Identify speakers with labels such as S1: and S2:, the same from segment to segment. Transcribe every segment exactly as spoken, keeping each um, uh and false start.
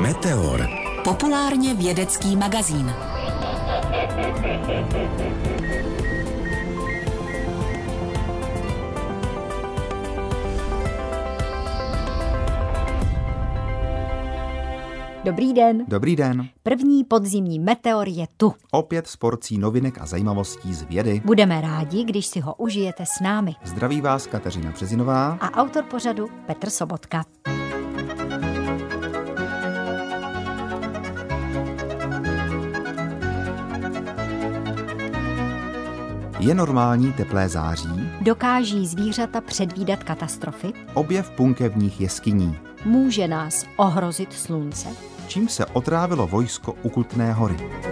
S1: Meteor.
S2: Populárně vědecký magazín.
S3: Dobrý den.
S4: Dobrý den.
S3: První podzimní meteor je tu.
S4: Opět s porcí novinek a zajímavostí z vědy.
S3: Budeme rádi, když si ho užijete s námi.
S4: Zdraví vás Kateřina Březinová
S3: a autor pořadu Petr Sobotka.
S4: Je normální teplé září?
S3: Dokáží zvířata předvídat katastrofy?
S4: Objev punkevních jeskyní.
S3: Může nás ohrozit slunce?
S4: Čím se otrávilo vojsko u Kutné Hory?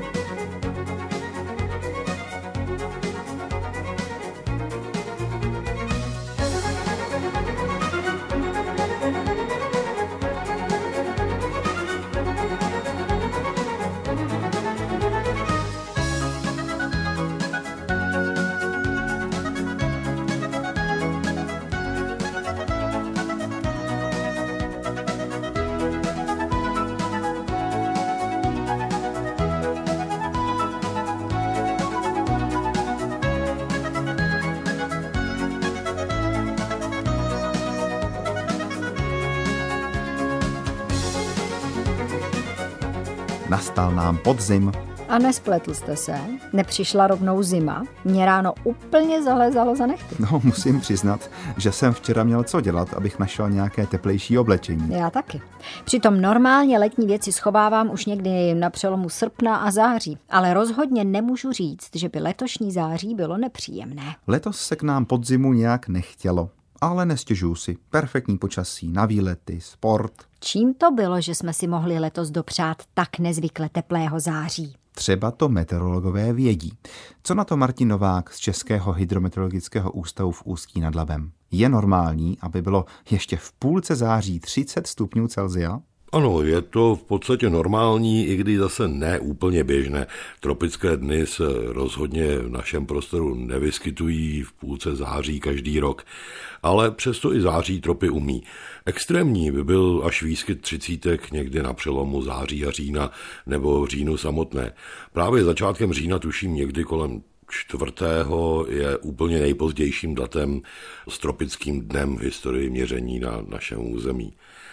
S4: Nastal nám podzim.
S3: A nespletl jste se? Nepřišla rovnou zima? Mě ráno úplně zalezalo za nechty.
S4: No, musím přiznat, že jsem včera měl co dělat, abych našel nějaké teplejší oblečení.
S3: Já taky. Přitom normálně letní věci schovávám už někdy na přelomu srpna a září, ale rozhodně nemůžu říct, že by letošní září bylo nepříjemné.
S4: Letos se k nám podzimu nějak nechtělo. Ale nestěžuju si. Perfektní počasí, na výlety, sport.
S3: Čím to bylo, že jsme si mohli letos dopřát tak nezvykle teplého září?
S4: Třeba to meteorologové vědí. Co na to Martin Novák z Českého hydrometeorologického ústavu v Ústí nad Labem? Je normální, aby bylo ještě v půlce září třicet stupňů Celsia?
S5: Ano, je to v podstatě normální, i když zase ne úplně běžné. Tropické dny se rozhodně v našem prostoru nevyskytují v půlce září každý rok, ale přesto i září tropy umí. Extrémní by byl až výskyt třicítek někdy na přelomu září a října nebo v říjnu samotné. Právě začátkem října, tuším někdy kolem čtvrtého je úplně nejpozdějším datem s tropickým dnem v historii měření na našem území.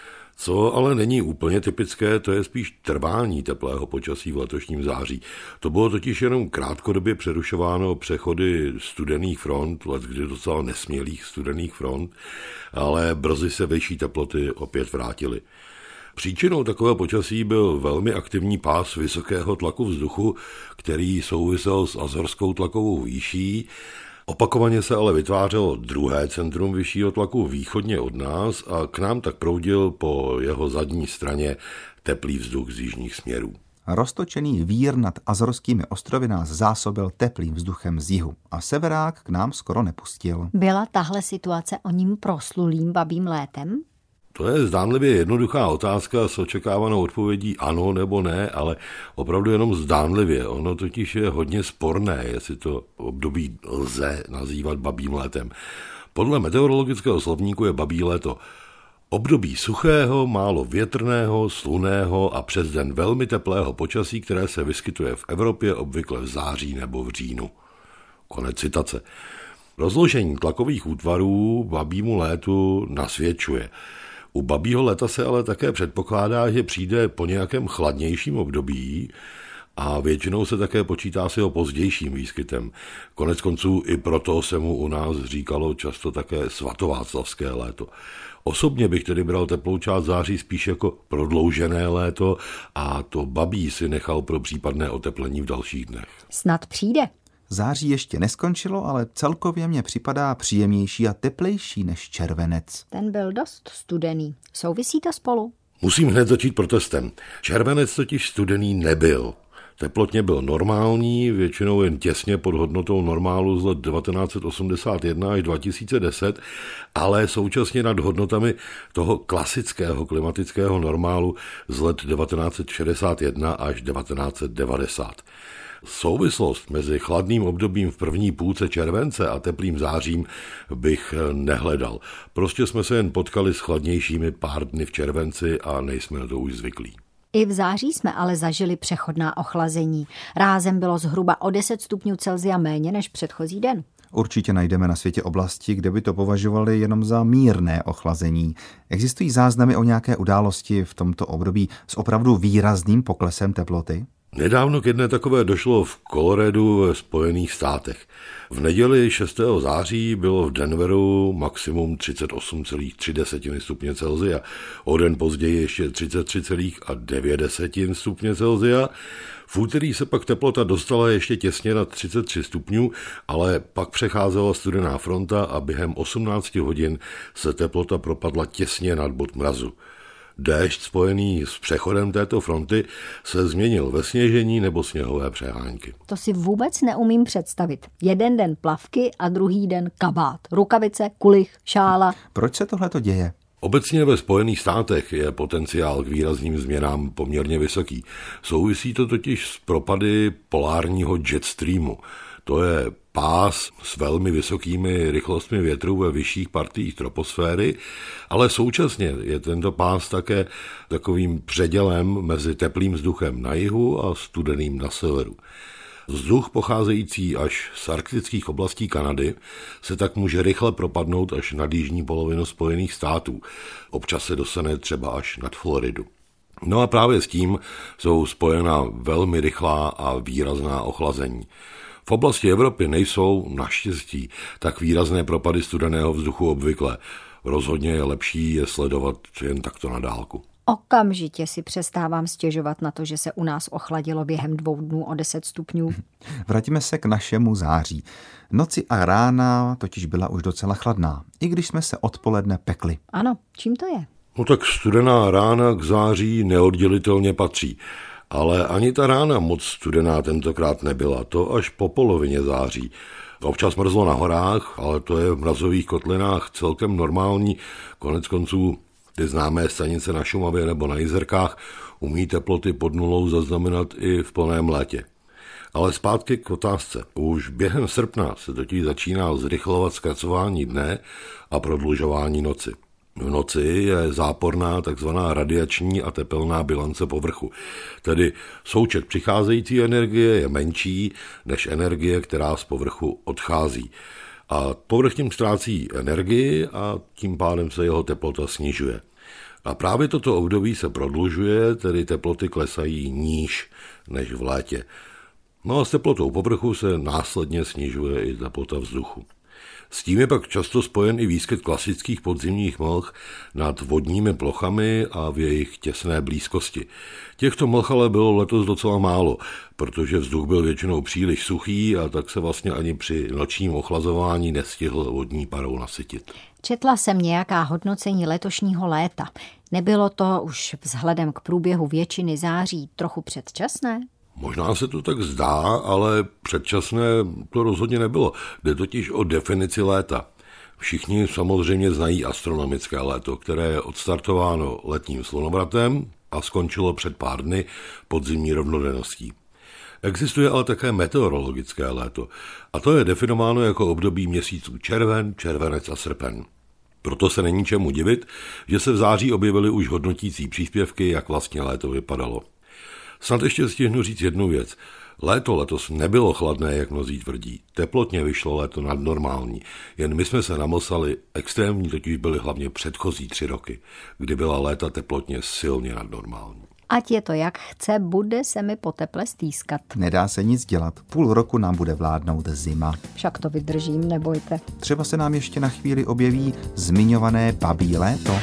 S5: Co ale není úplně typické, to je spíš trvání teplého počasí v letošním září. To bylo totiž jenom krátkodobě přerušováno přechody studených front, letkdy docela nesmělých studených front, ale brzy se vyšší teploty opět vrátily. Příčinou takového počasí byl velmi aktivní pás vysokého tlaku vzduchu, který souvisel s azorskou tlakovou výší. Opakovaně se ale vytvářelo druhé centrum vyššího tlaku východně od nás a k nám tak proudil po jeho zadní straně teplý vzduch z jižních směrů.
S4: Roztočený vír nad Azorskými ostrovy nás zásobil teplým vzduchem z jihu a severák k nám skoro nepustil.
S3: Byla tahle situace o ním proslulým babím létem?
S5: To je zdánlivě jednoduchá otázka s očekávanou odpovědí ano nebo ne, ale opravdu jenom zdánlivě. Ono totiž je hodně sporné, jestli to období lze nazývat babím létem. Podle meteorologického slovníku je babí léto období suchého, málo větrného, slunného a přes den velmi teplého počasí, které se vyskytuje v Evropě obvykle v září nebo v říjnu. Konec citace. Rozložení tlakových útvarů babímu létu nasvědčuje. U babího léta se ale také předpokládá, že přijde po nějakém chladnějším období a většinou se také počítá s jeho pozdějším výskytem. Konec konců i proto se mu u nás říkalo často také svatováclavské léto. Osobně bych tedy bral teplou část září spíš jako prodloužené léto a to babí si nechal pro případné oteplení v dalších dnech.
S3: Snad přijde.
S4: Září ještě neskončilo, ale celkově mně připadá příjemnější a teplejší než červenec.
S3: Ten byl dost studený. Souvisí to spolu?
S5: Musím hned začít protestem. Červenec totiž studený nebyl. Teplotně byl normální, většinou jen těsně pod hodnotou normálu z let devatenáct set osmdesát jedna až dva tisíce deset, ale současně nad hodnotami toho klasického klimatického normálu z let devatenáct set šedesát jedna až devatenáct set devadesát. Souvislost mezi chladným obdobím v první půlce července a teplým zářím bych nehledal. Prostě jsme se jen potkali s chladnějšími pár dny v červenci a nejsme na to už zvyklí.
S3: I v září jsme ale zažili přechodná ochlazení. Rázem bylo zhruba o deset stupňů Celsia méně než předchozí den.
S4: Určitě najdeme na světě oblasti, kde by to považovali jenom za mírné ochlazení. Existují záznamy o nějaké události v tomto období s opravdu výrazným poklesem teploty?
S5: Nedávno k jedné takové došlo v Coloradu ve Spojených státech. V neděli šestého září bylo v Denveru maximum třicet osm celá tři stupně Celsia. O den později ještě třicet tři celá devět stupně Celsia. V úterý se pak teplota dostala ještě těsně na třicet tři stupňů, ale pak přecházela studená fronta a během osmnácti hodin se teplota propadla těsně nad bod mrazu. Déšť spojený s přechodem této fronty se změnil ve sněžení nebo sněhové přehánky.
S3: To si vůbec neumím představit. Jeden den plavky a druhý den kabát. Rukavice, kulich, šála.
S4: Proč se tohleto děje?
S5: Obecně ve Spojených státech je potenciál k výrazným změnám poměrně vysoký. Souvisí to totiž s propady polárního jet streamu. To je pás s velmi vysokými rychlostmi větru ve vyšších partiích troposféry, ale současně je tento pás také takovým předělem mezi teplým vzduchem na jihu a studeným na severu. Vzduch pocházející až z arktických oblastí Kanady se tak může rychle propadnout až nad jižní polovinu Spojených států. Občas se dostane třeba až nad Floridu. No a právě s tím jsou spojena velmi rychlá a výrazná ochlazení. V oblasti Evropy nejsou naštěstí tak výrazné propady studeného vzduchu obvykle. Rozhodně je lepší je sledovat jen takto na dálku.
S3: Okamžitě si přestávám stěžovat na to, že se u nás ochladilo během dvou dnů o deset stupňů.
S4: Vrátíme se k našemu září. Noci a rána totiž byla už docela chladná, i když jsme se odpoledne pekli.
S3: Ano, čím to je?
S5: No tak studená rána k září neoddělitelně patří. Ale ani ta rána moc studená tentokrát nebyla, to až po polovině září. Občas mrzlo na horách, ale to je v mrazových kotlinách celkem normální. Konec konců ty známé stanice na Šumavě nebo na Jizerkách umí teploty pod nulou zaznamenat i v plném létě. Ale zpátky k otázce. Už během srpna se totiž začíná zrychlovat zkracování dne a prodlužování noci. V noci je záporná takzvaná radiační a tepelná bilance povrchu. Tedy součet přicházející energie je menší než energie, která z povrchu odchází. A povrch tím ztrácí energii a tím pádem se jeho teplota snižuje. A právě toto období se prodlužuje, tedy teploty klesají níž než v létě. No a s teplotou povrchu se následně snižuje i teplota vzduchu. S tím je pak často spojen i výskyt klasických podzimních mlh nad vodními plochami a v jejich těsné blízkosti. Těchto mlh ale bylo letos docela málo, protože vzduch byl většinou příliš suchý a tak se vlastně ani při nočním ochlazování nestihl vodní parou nasytit.
S3: Četla jsem nějaká hodnocení letošního léta. Nebylo to už vzhledem k průběhu většiny září trochu předčasné?
S5: Možná se to tak zdá, ale předčasné to rozhodně nebylo. Jde totiž o definici léta. Všichni samozřejmě znají astronomické léto, které je odstartováno letním slunovratem a skončilo před pár dny podzimní rovnodenností. Existuje ale také meteorologické léto a to je definováno jako období měsíců červen, červenec a srpen. Proto se není čemu divit, že se v září objevily už hodnotící příspěvky, jak vlastně léto vypadalo. Snad ještě stihnu říct jednu věc. Léto letos nebylo chladné, jak mnozí tvrdí. Teplotně vyšlo léto nadnormální. Jen my jsme se namlsali, extrémní totiž byly hlavně předchozí tři roky, kdy byla léta teplotně silně nadnormální.
S3: Ať je to jak chce, bude se mi po teple stýskat.
S4: Nedá se nic dělat. Půl roku nám bude vládnout zima.
S3: Však to vydržím, nebojte.
S4: Třeba se nám ještě na chvíli objeví zmiňované babí léto.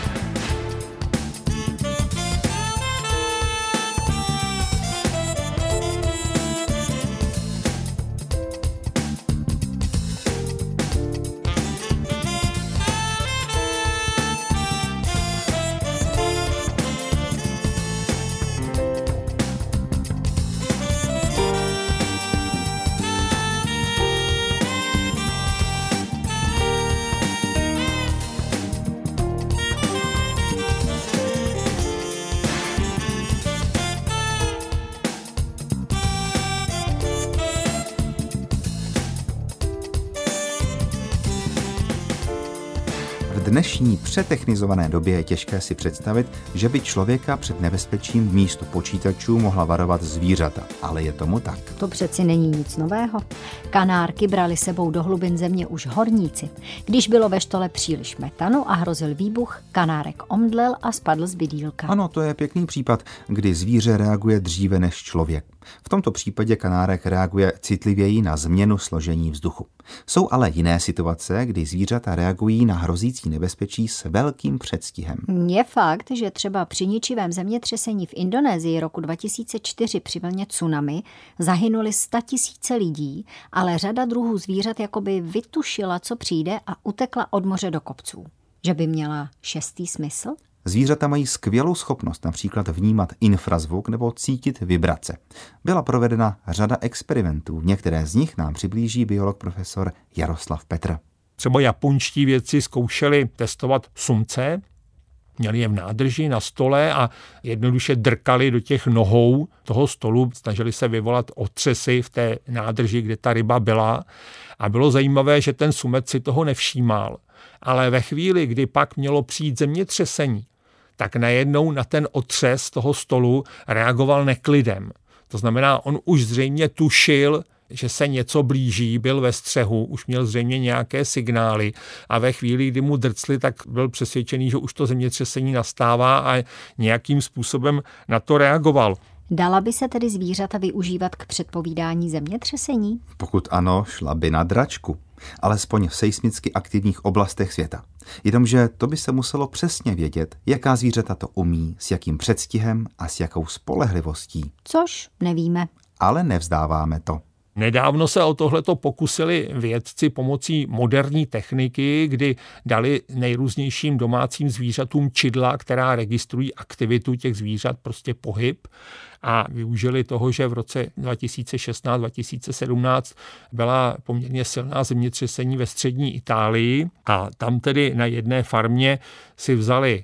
S4: dnešní přetechnizované době je těžké si představit, že by člověka před nebezpečím místo počítačů mohla varovat zvířata, ale je tomu tak.
S3: To přeci není nic nového. Kanárky brali sebou do hlubin země už horníci. Když bylo ve štole příliš metanu a hrozil výbuch, kanárek omdlel a spadl z bydýlka.
S4: Ano, to je pěkný případ, kdy zvíře reaguje dříve než člověk. V tomto případě kanárek reaguje citlivěji na změnu složení vzduchu. Jsou ale jiné situace, kdy zvířata reagují na hrozící nebezpečí s velkým předstihem.
S3: Je fakt, že třeba při ničivém zemětřesení v Indonésii roku dva tisíce čtyři při vlně tsunami zahynuli statisíce lidí, ale řada druhů zvířat jakoby vytušila, co přijde a utekla od moře do kopců. Že by měla šestý smysl?
S4: Zvířata mají skvělou schopnost například vnímat infrazvuk nebo cítit vibrace. Byla provedena řada experimentů, některé z nich nám přiblíží biolog profesor Jaroslav Petr.
S1: Třeba japonští vědci zkoušeli testovat sumce, měli je v nádrži na stole a jednoduše drkali do těch nohou toho stolu, snažili se vyvolat otřesy v té nádrži, kde ta ryba byla. A bylo zajímavé, že ten sumec si toho nevšímal. Ale ve chvíli, kdy pak mělo přijít zemětřesení, tak najednou na ten otřes toho stolu reagoval neklidem. To znamená, on už zřejmě tušil, že se něco blíží, byl ve střehu, už měl zřejmě nějaké signály a ve chvíli, kdy mu drcli, tak byl přesvědčený, že už to zemětřesení nastává a nějakým způsobem na to reagoval.
S3: Dala by se tedy zvířata využívat k předpovídání zemětřesení?
S4: Pokud ano, šla by na dračku. Alespoň v seismicky aktivních oblastech světa. Jenomže to by se muselo přesně vědět, jaká zvířata to umí, s jakým předstihem a s jakou spolehlivostí.
S3: Což nevíme.
S4: Ale nevzdáváme to.
S1: Nedávno se o tohleto pokusili vědci pomocí moderní techniky, kdy dali nejrůznějším domácím zvířatům čidla, která registrují aktivitu těch zvířat, prostě pohyb. A využili toho, že v roce dva tisíce šestnáct dva tisíce sedmnáct byla poměrně silná zemětřesení ve střední Itálii a tam tedy na jedné farmě si vzali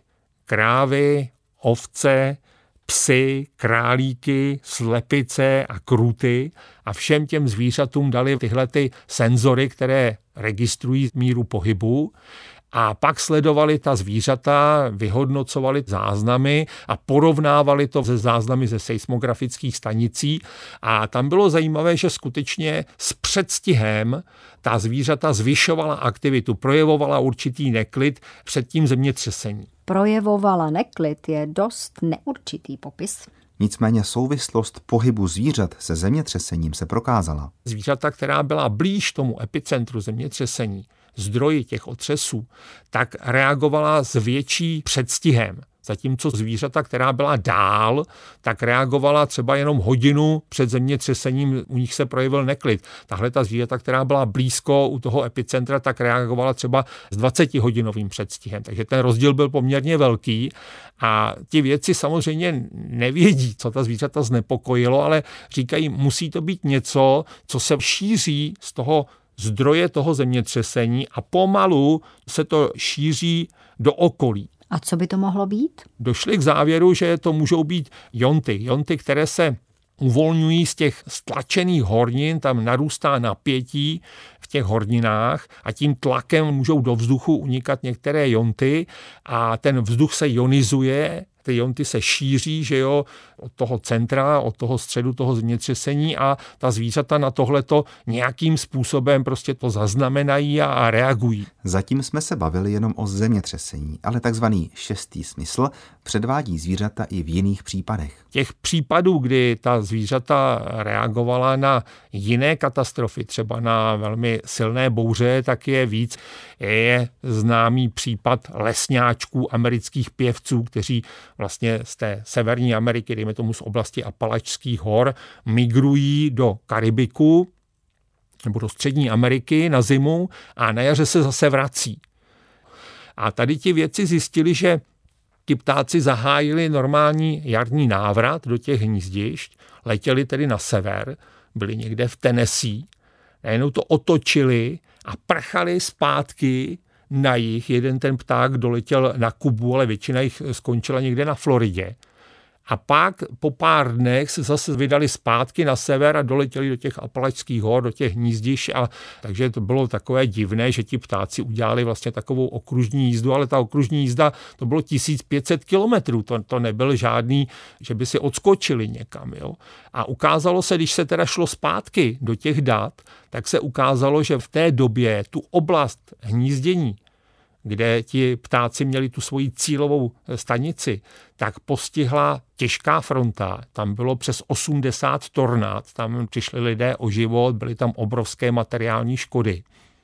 S1: krávy, ovce, psy, králíky, slepice a kruty a všem těm zvířatům dali tyhle ty senzory, které registrují míru pohybu. A pak sledovali ta zvířata, vyhodnocovali záznamy a porovnávali to se záznamy ze seismografických stanicí. A tam bylo zajímavé, že skutečně s předstihem ta zvířata zvyšovala aktivitu, projevovala určitý neklid před tím zemětřesením.
S3: Projevovala neklid je dost neurčitý popis.
S4: Nicméně souvislost pohybu zvířat se zemětřesením se prokázala.
S1: Zvířata, která byla blíž tomu epicentru zemětřesení, zdroji těch otřesů, tak reagovala s větší předstihem. Zatímco zvířata, která byla dál, tak reagovala třeba jenom hodinu před zemětřesením, u nich se projevil neklid. Tahle ta zvířata, která byla blízko u toho epicentra, tak reagovala třeba s dvacetihodinovým předstihem. Takže ten rozdíl byl poměrně velký a ti vědci samozřejmě nevědí, co ta zvířata znepokojilo, ale říkají, musí to být něco, co se šíří z toho zdroje toho zemětřesení a pomalu se to šíří do okolí.
S3: A co by to mohlo být?
S1: Došli k závěru, že to můžou být jonty. Jonty, které se uvolňují z těch stlačených hornin, tam narůstá napětí v těch horninách a tím tlakem můžou do vzduchu unikat některé jonty a ten vzduch se ionizuje, ty jonty se šíří, že jo, od toho centra, od toho středu toho zemětřesení a ta zvířata na tohleto nějakým způsobem prostě to zaznamenají a, a reagují.
S4: Zatím jsme se bavili jenom o zemětřesení, ale takzvaný šestý smysl předvádí zvířata i v jiných případech.
S1: Těch případů, kdy ta zvířata reagovala na jiné katastrofy, třeba na velmi silné bouře, tak je víc. Je známý případ lesňáčků, amerických pěvců, kteří vlastně z té severní Ameriky, dejme tomu z oblasti Apalačských hor, migrují do Karibiku nebo do Střední Ameriky na zimu a na jaře se zase vrací. A tady ti vědci zjistili, že ti ptáci zahájili normální jarní návrat do těch hnízdišť, letěli tedy na sever, byli někde v Tennessee, najednou to otočili a prchali zpátky na jih. Jeden ten pták doletěl na Kubu, ale většina jich skončila někde na Floridě. A pak po pár dnech se zase vydali zpátky na sever a doletěli do těch Apalačských hor, do těch hnízdišť. A takže to bylo takové divné, že ti ptáci udělali vlastně takovou okružní jízdu, ale ta okružní jízda to bylo tisíc pět set kilometrů. To, to nebyl žádný, že by si odskočili někam. Jo? A ukázalo se, když se teda šlo zpátky do těch dat, tak se ukázalo, že v té době tu oblast hnízdění, kde ti ptáci měli tu svoji cílovou stanici, tak postihla těžká fronta. Tam bylo přes osmdesát tornád, tam přišli lidé o život, byly tam obrovské materiální škody.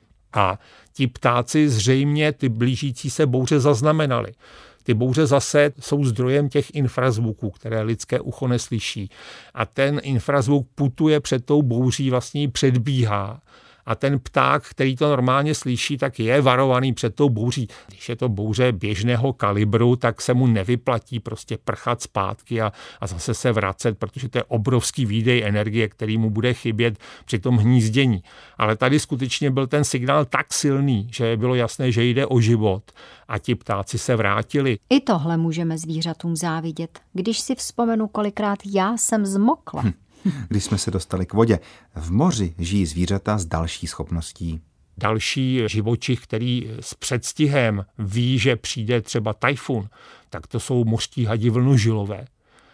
S1: A ti ptáci zřejmě ty blížící se bouře zaznamenali. Ty bouře zase jsou zdrojem těch infrazvuků, které lidské ucho neslyší. A ten infrazvuk putuje před tou bouří, vlastně ji předbíhá. A ten pták, který to normálně slyší, tak je varovaný před tou bouří. Když je to bouře běžného kalibru, tak se mu nevyplatí prostě prchat zpátky a, a zase se vracet, protože to je obrovský výdej energie, který mu bude chybět při tom hnízdění. Ale tady skutečně byl ten signál tak silný, že bylo jasné, že jde o život a ti ptáci se vrátili.
S3: I tohle můžeme zvířatům závidět. Když si vzpomenu, kolikrát já jsem zmokla. Hm.
S4: Když jsme se dostali k vodě, v moři žijí zvířata s další schopností.
S1: Další živočich, který s předstihem ví, že přijde třeba tajfun, tak to jsou mořští hadi vlnožilové.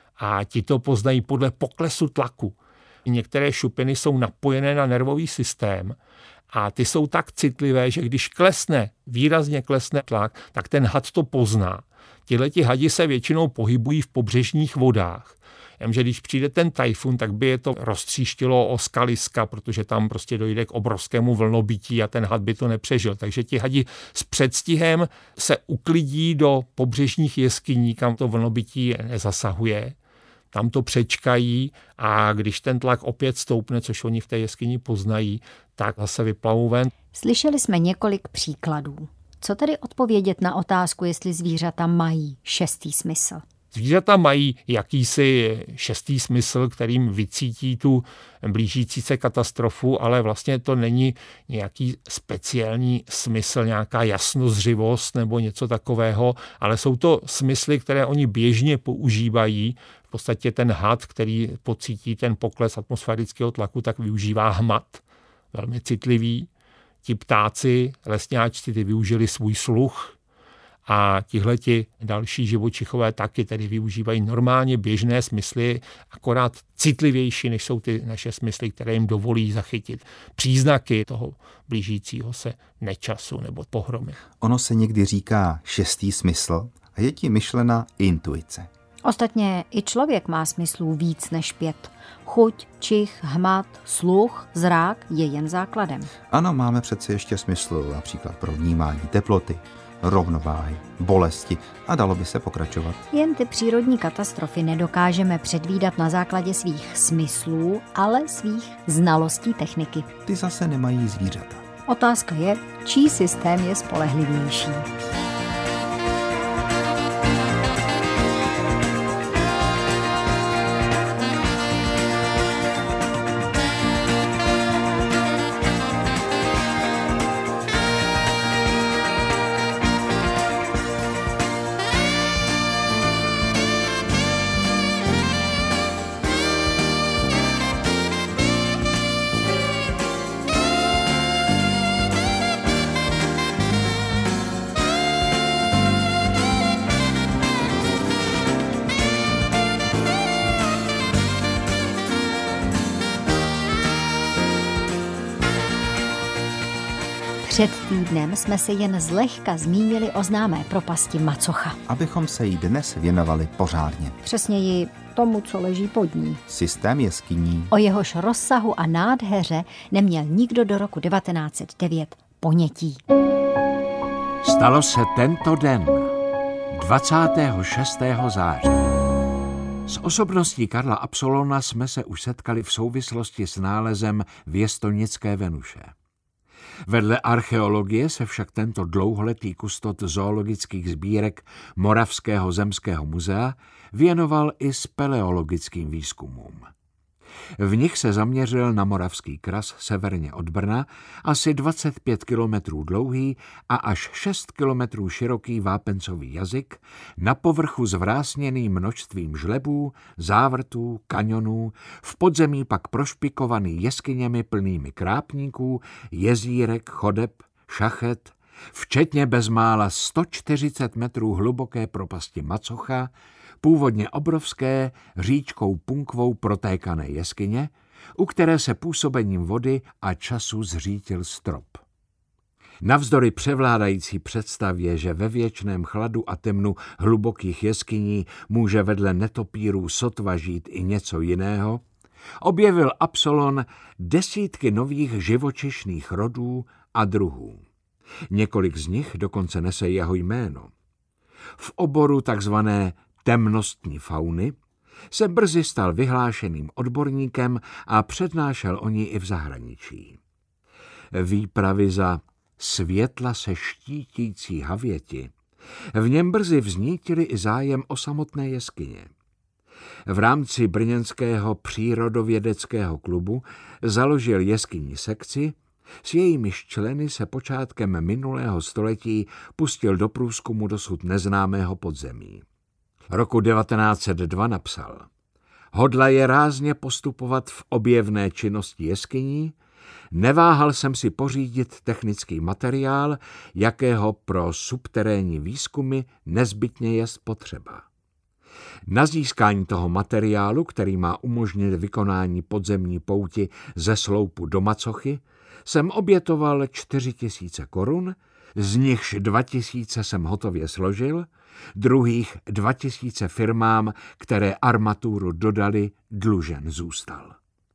S1: A ti to poznají podle poklesu tlaku. Některé šupiny jsou napojené na nervový systém a ty jsou tak citlivé, že když klesne, výrazně klesne tlak, tak ten had to pozná. Tihleti hadi se většinou pohybují v pobřežních vodách. Jenže když přijde ten tajfun, tak by je to roztříštilo o skaliska, protože tam prostě dojde k obrovskému vlnobytí a ten had by to nepřežil. Takže ti hadi s předstihem se uklidí do pobřežních jeskyní, kam to vlnobytí nezasahuje. Tam to přečkají a když ten tlak opět stoupne, což oni v té jeskyni poznají, tak zase vyplavou ven.
S3: Slyšeli jsme několik příkladů. Co tedy odpovědět na otázku, jestli zvířata mají šestý smysl?
S1: Zvířata mají jakýsi šestý smysl, kterým vycítí tu blížící se katastrofu, ale vlastně to není nějaký speciální smysl, nějaká jasnozřivost nebo něco takového, ale jsou to smysly, které oni běžně používají. V podstatě ten had, který pocítí ten pokles atmosférického tlaku, tak využívá hmat, velmi citlivý. Ti ptáci, lesňáčci, ty využili svůj sluch, a tihleti další živočichové taky tedy využívají normálně běžné smysly, akorát citlivější, než jsou ty naše smysly, které jim dovolí zachytit příznaky toho blížícího se nečasu nebo pohromy.
S4: Ono se někdy říká šestý smysl a je tím myšlena intuice.
S3: Ostatně i člověk má smyslů víc než pět. Chuť, čich, hmat, sluch, zrak je jen základem.
S4: Ano, máme přece ještě smysl například pro vnímání teploty, rovnováhy, bolesti a dalo by se pokračovat.
S3: Jen ty přírodní katastrofy nedokážeme předvídat na základě svých smyslů, ale svých znalostí techniky.
S4: Ty zase nemají zvířata.
S3: Otázka je, čí systém je spolehlivější. Před týdnem jsme se jen zlehka zmínili o známé propasti Macocha.
S4: Abychom se jí dnes věnovali pořádně.
S3: Přesněji tomu, co leží pod ní.
S4: Systém jeskyní.
S3: O jehož rozsahu a nádheře neměl nikdo do roku devatenáct set devět ponětí.
S6: Stalo se tento den, dvacátého šestého září. S osobností Karla Absolona jsme se už setkali v souvislosti s nálezem věstonické Venuše. Vedle archeologie se však tento dlouholetý kustot zoologických sbírek Moravského zemského muzea věnoval i speleologickým výzkumům. V nich se zaměřil na Moravský kras severně od Brna, asi dvacet pět kilometrů dlouhý a až šest kilometrů široký vápencový jazyk, na povrchu zvrásněný množstvím žlebů, závrtů, kaňonů, v podzemí pak prošpikovaný jeskyněmi plnými krápníků, jezírek, chodeb, šachet, včetně bezmála sto čtyřicet metrů hluboké propasti Macocha, původně obrovské říčkou Punkvou protékané jeskyně, u které se působením vody a času zřítil strop. Navzdory převládající představě, že ve věčném chladu a temnu hlubokých jeskyní může vedle netopírů sotva žít i něco jiného, objevil Absolon desítky nových živočišných rodů a druhů. Několik z nich dokonce nese jeho jméno. V oboru takzvané temnostní fauny se brzy stal vyhlášeným odborníkem a přednášel o ní i v zahraničí. Výpravy za světla se štítící havěti v něm brzy vznítily i zájem o samotné jeskyně. V rámci brněnského přírodovědeckého klubu založil jeskyní sekci, s jejímiž členy se počátkem minulého století pustil do průzkumu dosud neznámého podzemí. Roku devatenáct set dva napsal: hodlaje rázně postupovat v objevné činnosti jeskyní, neváhal jsem si pořídit technický materiál, jakého pro subterénní výzkumy nezbytně jest potřeba. Na získání toho materiálu, který má umožnit vykonání podzemní pouti ze sloupu do Macochy, jsem obětoval čtyři tisíce korun, z nichž dva tisíce jsem hotově složil, druhých dva tisíce firmám, které armaturu dodali, dlužen zůstal.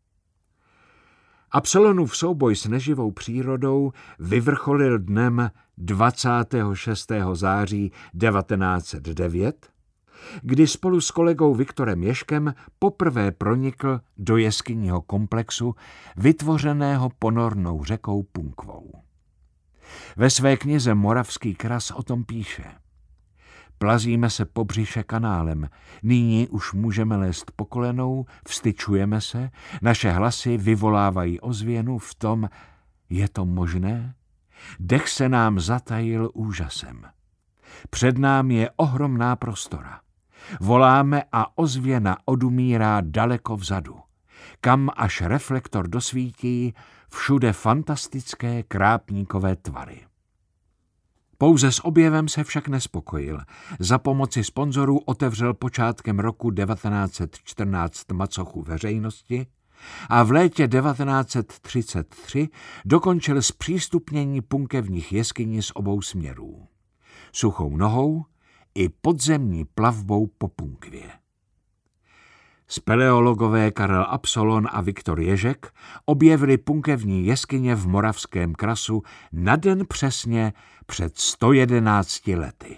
S6: Absolonův souboj s neživou přírodou vyvrcholil dnem dvacátého šestého září devatenáct set devět, kdy spolu s kolegou Viktorem Ježkem poprvé pronikl do jeskyního komplexu vytvořeného ponornou řekou Punkvou. Ve své knize Moravský kras o tom píše: plazíme se po břiše kanálem, nyní už můžeme lézt po kolenou, vstyčujeme se, naše hlasy vyvolávají ozvěnu v tom, je to možné? Dech se nám zatajil úžasem. Před námi je ohromná prostora. Voláme a ozvěna odumírá daleko vzadu. Kam až reflektor dosvítí, všude fantastické krápníkové tvary. Pouze s objevem se však nespokojil. Za pomoci sponzorů otevřel počátkem roku devatenáct set čtrnáct Macochu veřejnosti a v létě devatenáct set třicet tři dokončil zpřístupnění punkevních jeskyní z obou směrů. Suchou nohou i podzemní plavbou po Punkvě. Speleologové Karel Absolon a Viktor Ježek objevili punkevní jeskyně v Moravském krasu na den přesně před sto jedenácti lety.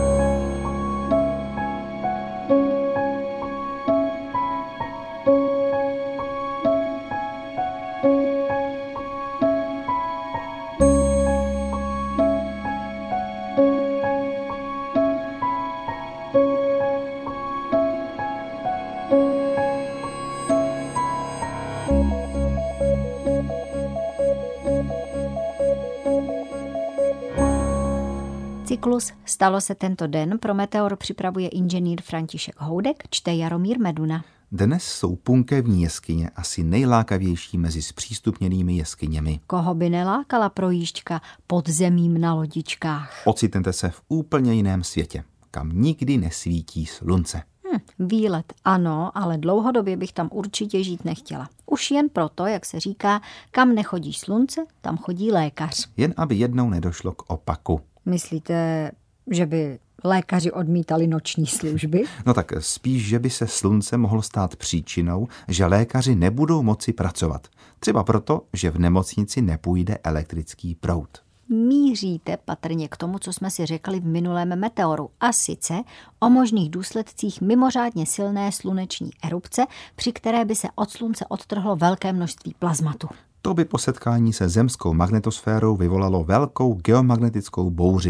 S3: Cyklus Stalo se tento den pro Meteor připravuje inženýr František Houdek, čte Jaromír Meduna.
S4: Dnes jsou punkevní jeskyně asi nejlákavější mezi zpřístupněnými jeskyněmi.
S3: Koho by nelákala projížďka podzemím na lodičkách?
S4: Ocitnete se v úplně jiném světě, kam nikdy nesvítí slunce.
S3: Hm, výlet ano, ale dlouhodobě bych tam určitě žít nechtěla. Už jen proto, jak se říká, kam nechodí slunce, tam chodí lékař.
S4: Jen aby jednou nedošlo k opaku.
S3: Myslíte, že by lékaři odmítali noční služby?
S4: No tak spíš, že by se slunce mohlo stát příčinou, že lékaři nebudou moci pracovat. Třeba proto, že v nemocnici nepůjde elektrický proud.
S3: Míříte patrně k tomu, co jsme si řekli v minulém Meteoru, a sice o možných důsledcích mimořádně silné sluneční erupce, při které by se od slunce odtrhlo velké množství plazmatu.
S4: To by po setkání se zemskou magnetosférou vyvolalo velkou geomagnetickou bouři,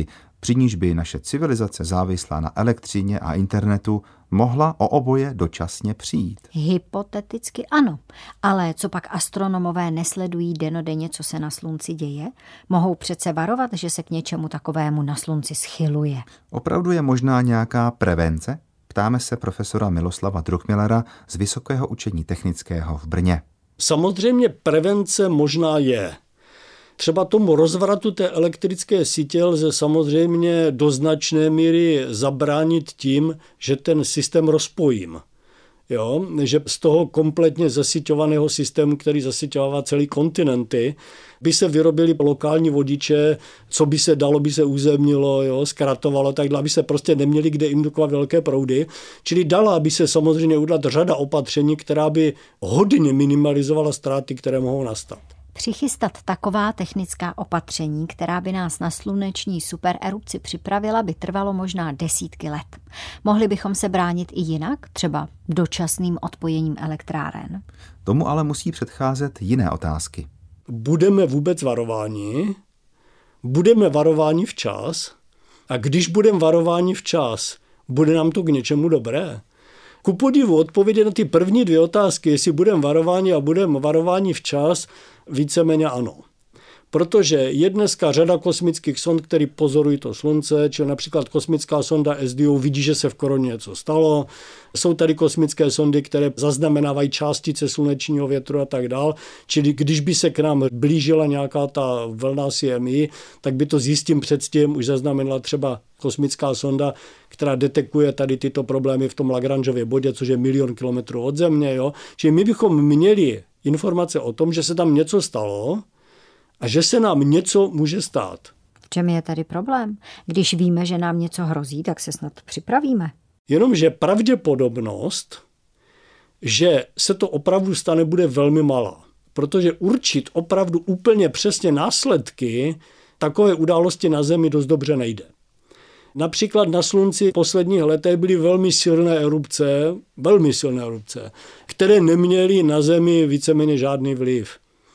S4: při níž by naše civilizace závislá na elektřině a internetu mohla o oboje dočasně přijít.
S3: Hypoteticky ano, ale co pak astronomové nesledují dennodenně, co se na slunci děje? Mohou přece varovat, že se k něčemu takovému na slunci schyluje.
S4: Opravdu je možná nějaká prevence? Ptáme se profesora Miloslava Druckmillera z Vysokého učení technického v Brně.
S7: Samozřejmě prevence možná je. Třeba tomu rozvratu té elektrické sítě lze samozřejmě do značné míry zabránit tím, že ten systém rozpojím. Jo? Že z toho kompletně zasyťovaného systému, který zasyťovává celý kontinenty, by se vyrobily lokální vodiče, co by se dalo, by se uzemnilo, jo? Zkratovalo, takhle, aby se prostě neměli kde indukovat velké proudy. Čili dala by se samozřejmě udělat řada opatření, která by hodně minimalizovala ztráty, které mohou nastat.
S3: Přichystat taková technická opatření, která by nás na sluneční supererupci připravila, by trvalo možná desítky let. Mohli bychom se bránit i jinak, třeba dočasným odpojením elektráren?
S4: Tomu ale musí předcházet jiné otázky.
S7: Budeme vůbec varováni? Budeme varováni včas? A když budeme varováni včas, bude nám to k něčemu dobré? Ku podivu odpovědi na ty první dvě otázky, jestli budeme varováni a budeme varováni včas, víceméně ano. Protože je dneska řada kosmických sond, které pozorují to slunce, čili například kosmická sonda S D O vidí, že se v koroně něco stalo. Jsou tady kosmické sondy, které zaznamenávají částice slunečního větru a tak dál. Čili když by se k nám blížila nějaká ta vlna C M E, tak by to s jistým předstihem už zaznamenala třeba kosmická sonda, která detekuje tady tyto problémy v tom Lagrangeově bodě, což je milion kilometrů od Země. Jo? Čili my bychom měli informace o tom, že se tam něco stalo, a že se nám něco může stát.
S3: V čem je tady problém? Když víme, že nám něco hrozí, tak se snad připravíme.
S7: Jenomže pravděpodobnost, že se to opravdu stane, bude velmi malá. Protože určit opravdu úplně přesně následky takové události na Zemi dost dobře nejde. Například na slunci v posledních letech byly velmi silné erupce, velmi silné erupce, které neměly na Zemi víceméně žádný vliv.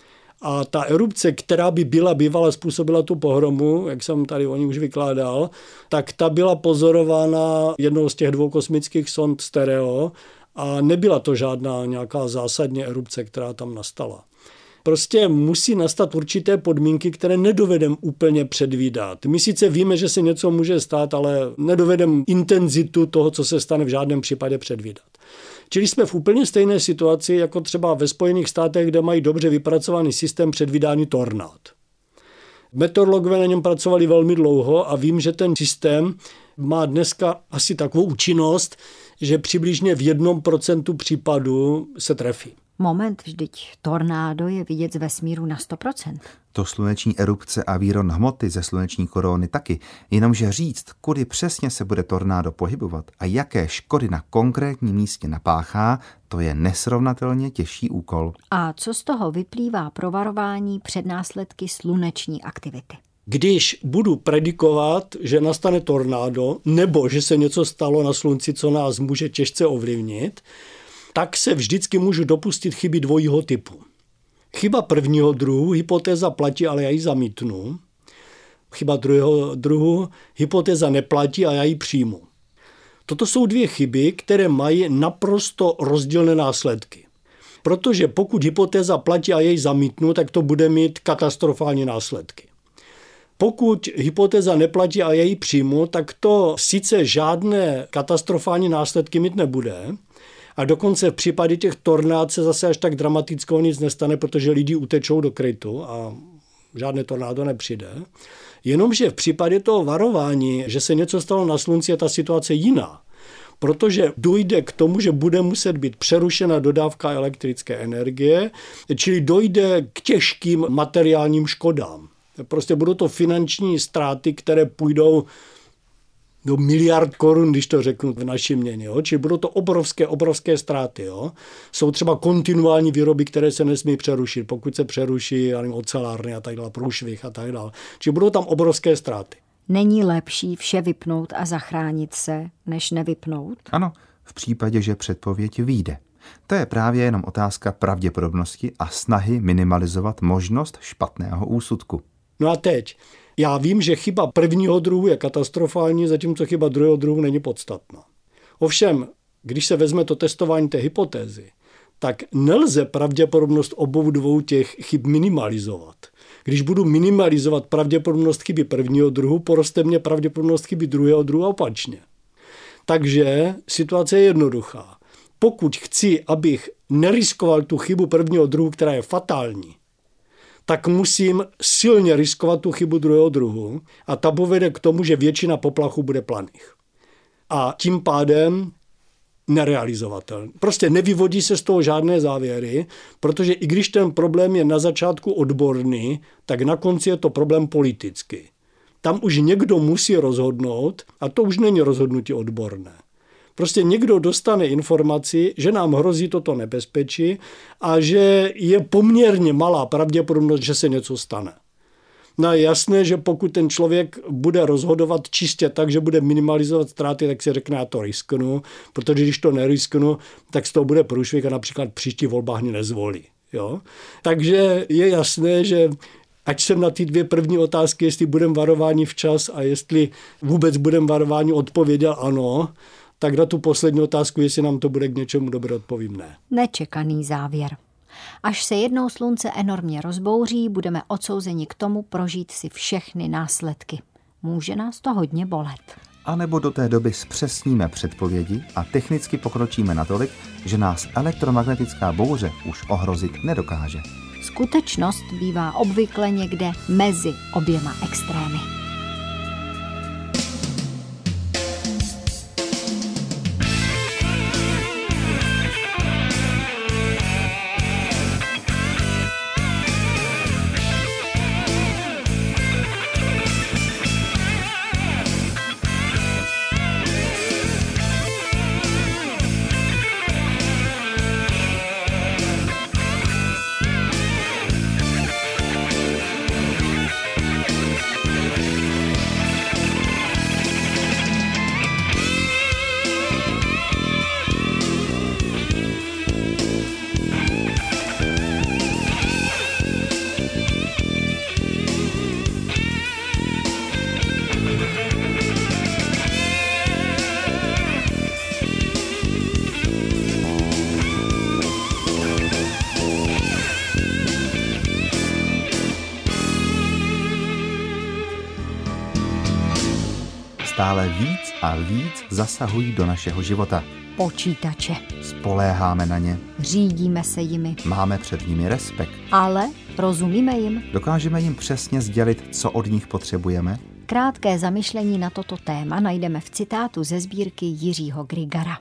S7: A ta erupce, která by byla bývala způsobila tu pohromu, jak jsem tady o ní už vykládal, tak ta byla pozorována jednou z těch dvou kosmických sond stereo a nebyla to žádná nějaká zásadní erupce, která tam nastala. Prostě musí nastat určité podmínky, které nedovedeme úplně předvídat. My sice víme, že se něco může stát, ale nedovedeme intenzitu toho, co se stane, v žádném případě předvídat. Čili jsme v úplně stejné situaci, jako třeba ve Spojených státech, kde mají dobře vypracovaný systém předvídání tornád. Meteorologové na něm pracovali velmi dlouho a vím, že ten systém má dneska asi takovou účinnost, že přibližně v jednom procentu případů se trefí.
S3: Moment, vždyť tornádo je vidět z vesmíru na sto procent.
S4: To sluneční erupce a výron hmoty ze sluneční korony taky, jenomže říct, kudy přesně se bude tornádo pohybovat a jaké škody na konkrétním místě napáchá, to je nesrovnatelně těžší úkol.
S3: A co z toho vyplývá pro varování před následky sluneční aktivity?
S7: Když budu predikovat, že nastane tornádo, nebo že se něco stalo na slunci, co nás může těžce ovlivnit, tak se vždycky můžu dopustit chyby dvojího typu. Chyba prvního druhu, hypotéza platí, ale já ji zamítnu. Chyba druhého druhu, hypotéza neplatí a já ji přijmu. Toto jsou dvě chyby, které mají naprosto rozdílné následky. Protože pokud hypotéza platí a já ji zamítnu, tak to bude mít katastrofální následky. Pokud hypotéza neplatí a já ji přijmu, tak to sice žádné katastrofální následky mít nebude, a dokonce v případě těch tornád se zase až tak dramatickou nic nestane, protože lidi utečou do krytu a žádné tornádo nepřijde. Jenomže v případě toho varování, že se něco stalo na slunci, je ta situace jiná. Protože dojde k tomu, že bude muset být přerušena dodávka elektrické energie, čili dojde k těžkým materiálním škodám. Prostě budou to finanční ztráty, které půjdou do miliard korun, když to řeknu v naší měně. Jo? Čili budou to obrovské, obrovské ztráty. Jo? Jsou třeba kontinuální výroby, které se nesmí přerušit. Pokud se přeruší já nevím, ocelárny a tak dále, průšvih a tak dále. Čili budou tam obrovské ztráty.
S3: Není lepší vše vypnout a zachránit se, než nevypnout?
S4: Ano, v případě, že předpověď vyjde. To je právě jenom otázka pravděpodobnosti a snahy minimalizovat možnost špatného úsudku.
S7: No a teď, Já vím, že chyba prvního druhu je katastrofální, zatímco chyba druhého druhu není podstatná. Ovšem, když se vezme to testování té hypotézy, tak nelze pravděpodobnost obou dvou těch chyb minimalizovat. Když budu minimalizovat pravděpodobnost chyby prvního druhu, poroste mě pravděpodobnost chyby druhého druhu a opačně. Takže situace je jednoduchá. Pokud chci, abych neriskoval tu chybu prvního druhu, která je fatální, tak musím silně riskovat tu chybu druhého druhu a ta povede k tomu, že většina poplachů bude planých. A tím pádem nerealizovatelný. Prostě nevyvodí se z toho žádné závěry, protože i když ten problém je na začátku odborný, tak na konci je to problém politický. Tam už někdo musí rozhodnout a to už není rozhodnutí odborné. Prostě někdo dostane informaci, že nám hrozí toto nebezpečí a že je poměrně malá pravděpodobnost, že se něco stane. No je jasné, že pokud ten člověk bude rozhodovat čistě tak, že bude minimalizovat ztráty, tak si řekne, já to risknu, protože když to nerisknu, tak z toho bude průšvih a například příští volbách mě nezvolí. Jo? Takže je jasné, že ať jsem na ty dvě první otázky, jestli budeme varováni včas a jestli vůbec budeme varováni, odpověděl ano, tak na tu poslední otázku, jestli nám to bude k něčemu dobré, odpovím ne.
S3: Nečekaný závěr. Až se jednou slunce enormně rozbouří, budeme odsouzeni k tomu prožít si všechny následky. Může nás to hodně bolet.
S4: A nebo do té doby zpřesníme předpovědi a technicky pokročíme natolik, že nás elektromagnetická bouře už ohrozit nedokáže.
S3: Skutečnost bývá obvykle někde mezi oběma extrémy.
S4: Stále víc a víc zasahují do našeho života.
S3: Počítače.
S4: Spoléháme na ně.
S3: Řídíme se jimi.
S4: Máme před nimi respekt.
S3: Ale rozumíme jim.
S4: Dokážeme jim přesně sdělit, co od nich potřebujeme?
S3: Krátké zamyšlení na toto téma najdeme v citátu ze sbírky Jiřího Grigara.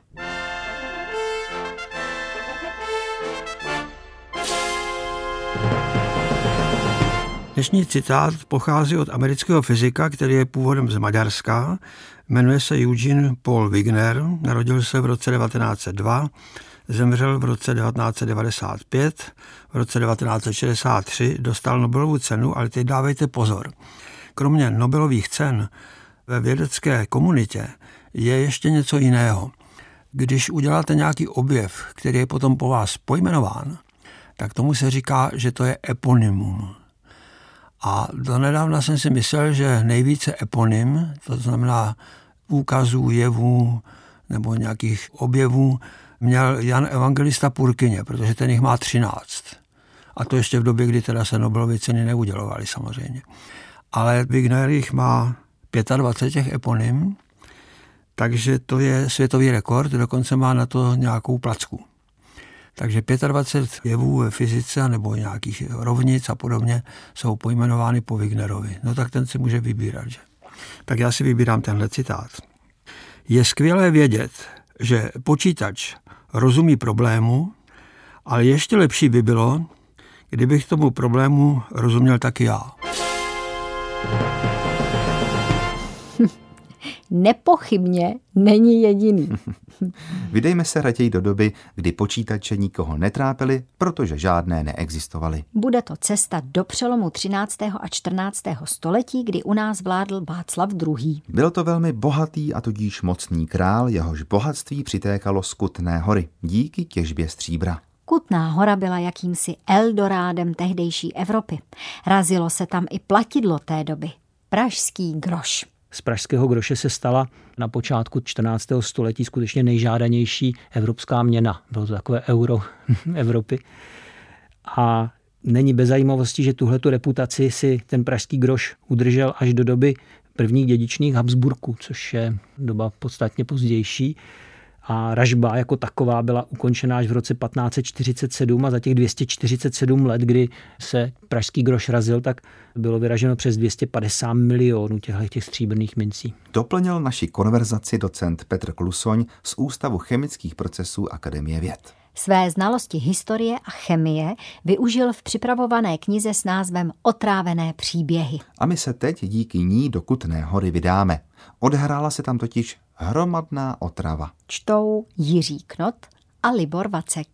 S8: Dnešní citát pochází od amerického fyzika, který je původem z Maďarska. Jmenuje se Eugene Paul Wigner, narodil se v roce devatenáct set dva, zemřel v roce devatenáct set devadesát pět, v roce devatenáct set šedesát tři dostal Nobelovu cenu, ale teď dávejte pozor. Kromě Nobelových cen ve vědecké komunitě je ještě něco jiného. Když uděláte nějaký objev, který je potom po vás pojmenován, tak tomu se říká, že to je eponymum. A donedávna jsem si myslel, že nejvíce eponym, to znamená úkazů, jevů nebo nějakých objevů, měl Jan Evangelista Purkyně, protože ten jich má třináct. A to ještě v době, kdy teda se Nobelovy ceny neudělovaly samozřejmě. Ale Wigner jich má dvacet pět těch eponym, takže to je světový rekord, dokonce má na to nějakou placku. Takže dvacet pět jevů ve fyzice nebo nějakých rovnic a podobně jsou pojmenovány po Wignerovi. No tak ten si může vybírat, že? Tak já si vybírám tenhle citát. Je skvělé vědět, že počítač rozumí problému, ale ještě lepší by bylo, kdybych tomu problému rozuměl taky já.
S3: Nepochybně není jediný.
S4: Vydejme se raději do doby, kdy počítače nikoho netrápily, protože žádné neexistovaly.
S3: Bude to cesta do přelomu třináctého a čtrnáctého století, kdy u nás vládl Václav druhý.
S4: Byl to velmi bohatý a tudíž mocný král, jehož bohatství přitékalo z Kutné Hory díky těžbě stříbra.
S3: Kutná Hora byla jakýmsi Eldorádem tehdejší Evropy. Razilo se tam i platidlo té doby. pražský groš.
S9: Z pražského groše se stala na počátku čtrnáctého století skutečně nejžádanější evropská měna. Bylo to takové euro Evropy. A není bez zajímavosti, že tuhletu reputaci si ten pražský groš udržel až do doby prvních dědičných Habsburků, což je doba podstatně pozdější. A ražba jako taková byla ukončena až v roce patnáct set čtyřicet sedm a za těch dvě stě čtyřicet sedm let, kdy se pražský groš razil, tak bylo vyraženo přes dvě stě padesát milionů těchto těch stříbrných mincí.
S4: Doplnil naši konverzaci docent Petr Klusoň z Ústavu chemických procesů Akademie věd.
S3: Své znalosti historie a chemie využil v připravované knize s názvem Otrávené příběhy.
S4: A my se teď díky ní do Kutné Hory vydáme. Odehrála se tam totiž hromadná otrava.
S3: Čtou Jiří Knot a Libor Vacek.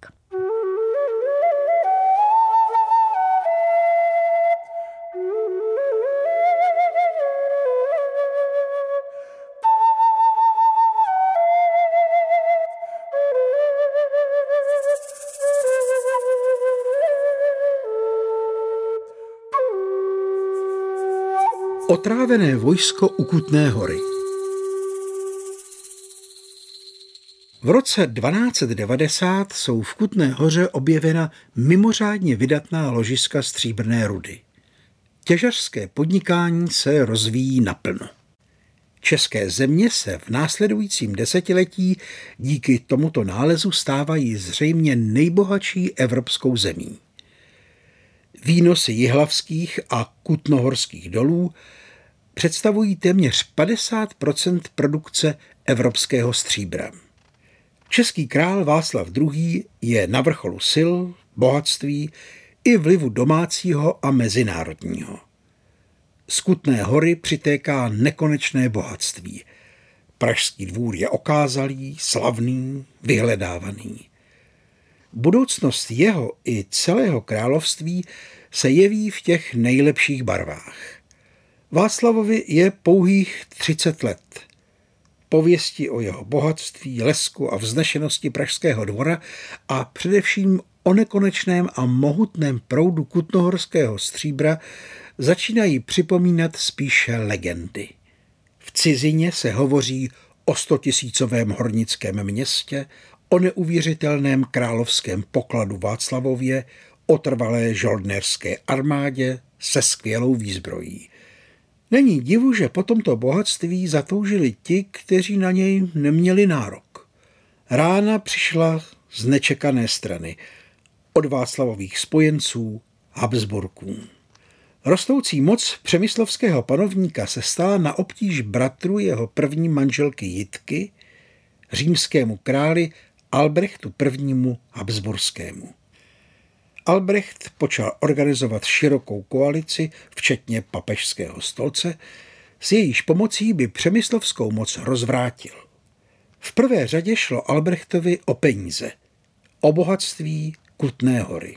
S10: Otrávené vojsko u Kutné Hory. V roce dvanáct set devadesát jsou v Kutné Hoře objevena mimořádně vydatná ložiska stříbrné rudy. Těžařské podnikání se rozvíjí naplno. České země se v následujícím desetiletí díky tomuto nálezu stávají zřejmě nejbohatší evropskou zemí. Výnosy jihlavských a kutnohorských dolů představují téměř padesát procent produkce evropského stříbra. Český král Václav druhý. Je na vrcholu sil, bohatství i vlivu domácího a mezinárodního. Z Kutné Hory přitéká nekonečné bohatství. Pražský dvůr je okázalý, slavný, vyhledávaný. Budoucnost jeho i celého království se jeví v těch nejlepších barvách. Václavovi je pouhých třicet let. Pověsti o jeho bohatství, lesku a vznešenosti pražského dvora a především o nekonečném a mohutném proudu kutnohorského stříbra začínají připomínat spíše legendy. V cizině se hovoří o stotisícovém hornickém městě, o neuvěřitelném královském pokladu Václavově, o trvalé žoldnerské armádě se skvělou výzbrojí. Není divu, že po tomto bohatství zatoužili ti, kteří na něj neměli nárok. Rána přišla z nečekané strany, od Václavových spojenců Habsburků. Rostoucí moc přemyslovského panovníka se stala na obtíž bratru jeho první manželky Jitky, římskému králi Albrechtu prvnímu Habsburskému. Albrecht počal organizovat širokou koalici, včetně papežského stolce, s jejíž pomocí by přemyslovskou moc rozvrátil. V prvé řadě šlo Albrechtovi o peníze, o bohatství Kutné Hory.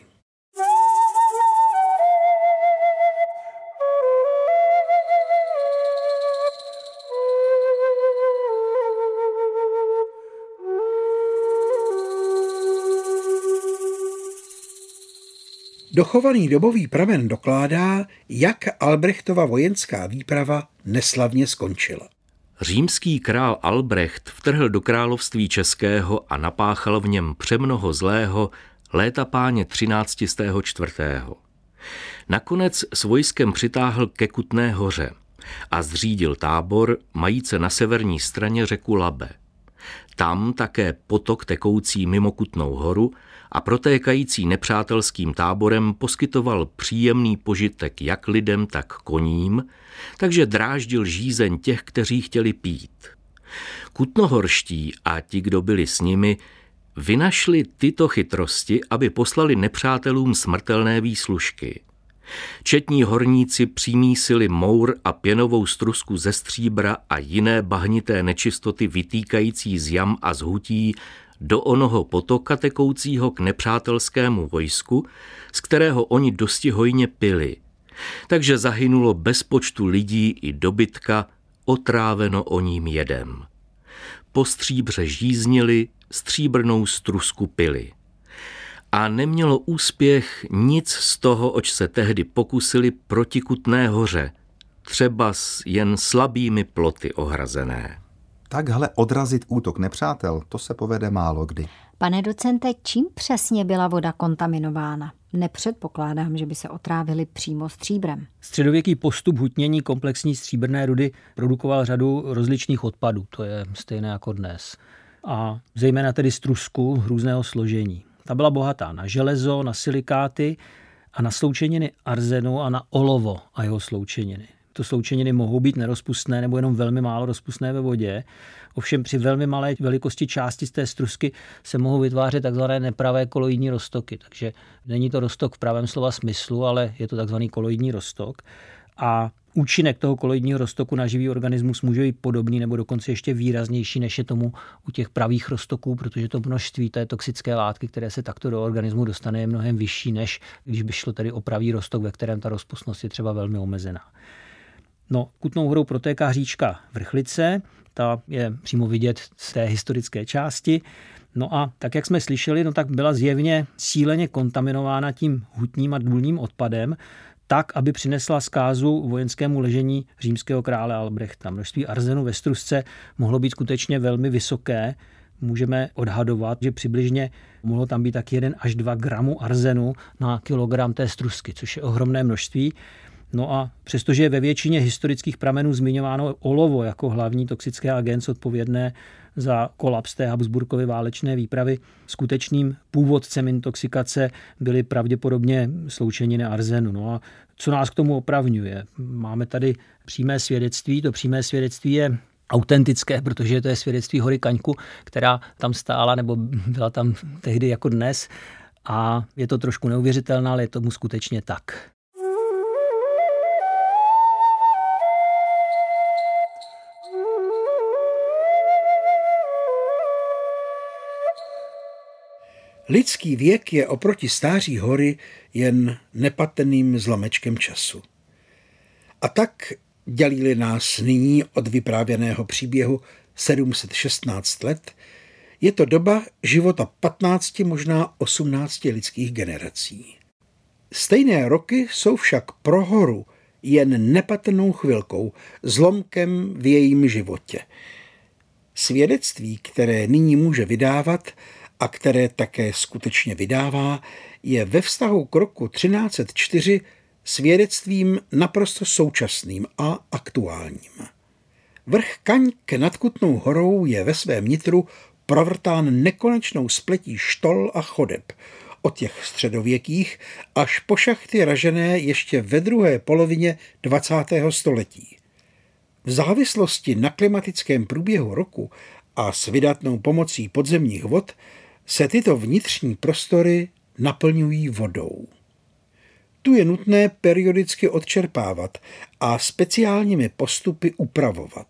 S10: Dochovaný dobový pramen dokládá, jak Albrechtova vojenská výprava neslavně skončila.
S11: Římský král Albrecht vtrhl do království českého a napáchal v něm přemnoho zlého léta páně třináctého čtvrtého Nakonec s vojskem přitáhl ke Kutné Hoře a zřídil tábor majíce na severní straně řeku Labe. Tam také potok tekoucí mimo Kutnou Horu a protékající nepřátelským táborem poskytoval příjemný požitek jak lidem, tak koním, takže dráždil žízeň těch, kteří chtěli pít. Kutnohorští a ti, kdo byli s nimi, vynašli tyto chytrosti, aby poslali nepřátelům smrtelné výslužky. Četní horníci přímísili mour a pěnovou strusku ze stříbra a jiné bahnité nečistoty vytýkající z jam a z hutí do onoho potoka tekoucího k nepřátelskému vojsku, z kterého oni dosti hojně pili. Takže zahynulo bez počtu lidí i dobytka, otráveno o ním jedem. Po stříbře žíznili, stříbrnou strusku pili. A nemělo úspěch nic z toho, oč se tehdy pokusili proti Kutné Hoře, třeba s jen slabými ploty ohrazené.
S4: Takhle odrazit útok nepřátel, to se povede málo kdy.
S3: Pane docente, čím přesně byla voda kontaminována? Nepředpokládám, že by se otrávili přímo stříbrem.
S9: Středověký postup hutnění komplexní stříbrné rudy produkoval řadu rozličných odpadů, to je stejné jako dnes. A zejména tedy z trusku různého složení. Ta byla bohatá na železo, na silikáty a na sloučeniny arzenu a na olovo a jeho sloučeniny. To sloučeniny mohou být nerozpustné nebo jenom velmi málo rozpustné ve vodě. Ovšem při velmi malé velikosti části z té strusky se mohou vytvářet takzvané nepravé koloidní roztoky. Takže není to roztok v pravém slova smyslu, ale je to takzvaný koloidní roztok. A účinek toho koloidního roztoku na živý organismus může být podobný nebo dokonce ještě výraznější, než je tomu u těch pravých roztoků, protože to množství té toxické látky, které se takto do organismu dostane, je mnohem vyšší, než když by šlo tedy o pravý roztok, ve kterém ta rozpustnost je třeba velmi omezená. No, Kutnou Horou protéká říčka Vrchlice, ta je přímo vidět z té historické části. No a tak, jak jsme slyšeli, no tak byla zjevně cíleně kontaminována tím hutním a důlním odpadem, tak, aby přinesla zkázu vojenskému ležení římského krále Albrechta. Množství arzenu ve strusce mohlo být skutečně velmi vysoké. Můžeme odhadovat, že přibližně mohlo tam být tak jeden až dva gramu arzenu na kilogram té strusky, což je ohromné množství. No a přestože je ve většině historických pramenů zmiňováno olovo jako hlavní toxické agent odpovědné za kolaps té Habsburgovy válečné výpravy, skutečným původcem intoxikace byly pravděpodobně sloučeniny arzenu. No a co nás k tomu opravňuje? Máme tady přímé svědectví. To přímé svědectví je autentické, protože to je svědectví hory Kaňku, která tam stála nebo byla tam tehdy jako dnes. A je to trošku neuvěřitelné, ale je tomu skutečně tak.
S10: Lidský věk je oproti stáří hory jen nepatrným zlomečkem času. A tak dělí nás nyní od vyprávěného příběhu sedm set šestnáct let, je to doba života patnácti, možná osmnácti lidských generací. Stejné roky jsou však pro horu jen nepatrnou chvilkou, zlomkem v jejím životě. Svědectví, které nyní může vydávat, a které také skutečně vydává, je ve vztahu k roku třináct set čtyři svědectvím naprosto současným a aktuálním. Vrch Kaňk nad Kutnou Horou je ve svém nitru provrtán nekonečnou spletí štol a chodeb, od těch středověkých až po šachty ražené ještě ve druhé polovině dvacátého století. V závislosti na klimatickém průběhu roku a s vydatnou pomocí podzemních vod se tyto vnitřní prostory naplňují vodou. Tu je nutné periodicky odčerpávat a speciálními postupy upravovat.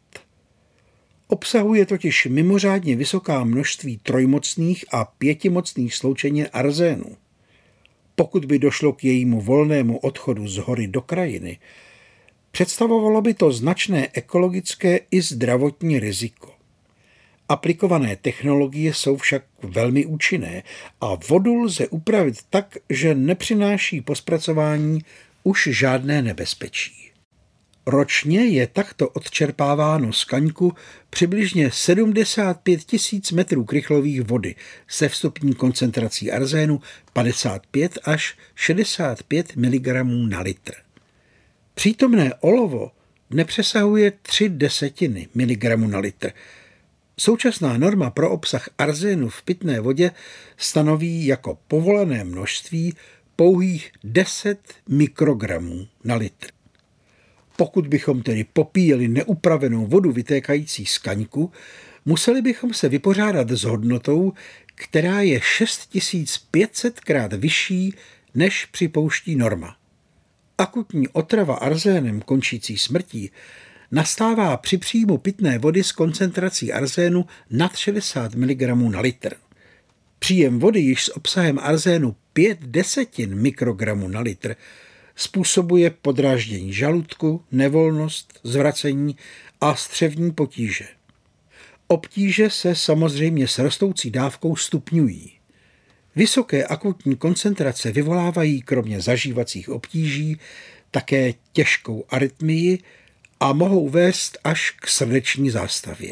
S10: Obsahuje totiž mimořádně vysoká množství trojmocných a pětimocných sloučenin arzénu. Pokud by došlo k jejímu volnému odchodu z hory do krajiny, představovalo by to značné ekologické i zdravotní riziko. Aplikované technologie jsou však velmi účinné a vodu lze upravit tak, že nepřináší po zpracování už žádné nebezpečí. Ročně je takto odčerpáváno z Kaňku přibližně sedmdesát pět tisíc metrů krychlových vody se vstupní koncentrací arzénu padesát pět až šedesát pět miligramů na litr. Přítomné olovo nepřesahuje tři desetiny miligramu na litr. Současná norma pro obsah arzénu v pitné vodě stanoví jako povolené množství pouhých deset mikrogramů na litr. Pokud bychom tedy popíjeli neupravenou vodu vytékající z Kaňku, museli bychom se vypořádat s hodnotou, která je šest tisíc pět set krát vyšší, než připouští norma. Akutní otrava arzénem končící smrtí nastává při příjmu pitné vody s koncentrací arzénu nad šedesát miligramů na litr. Příjem vody již s obsahem arzénu pět desetin mikrogramů na litr způsobuje podráždění žaludku, nevolnost, zvracení a střevní potíže. Obtíže se samozřejmě s rostoucí dávkou stupňují. Vysoké akutní koncentrace vyvolávají kromě zažívacích obtíží také těžkou arytmii a mohou vést až k srdeční zástavě.